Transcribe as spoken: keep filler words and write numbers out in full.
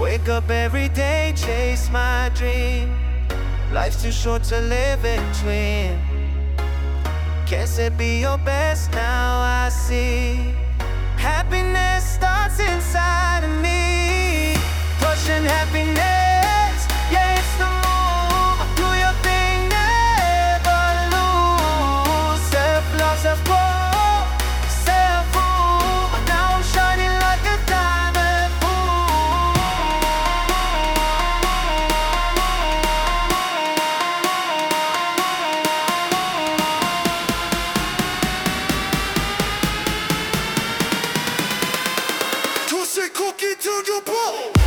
Wake up every day, chase my dream. Life's too short to live in between. Can't say be your best, now I see. Happiness starts inside of me. Pushing happiness, yeah, it's the move. Do your thing, never lose. Self-love, self-growth, self-rule. Now I'm shining like a diamond. Tossez cookie to the ball.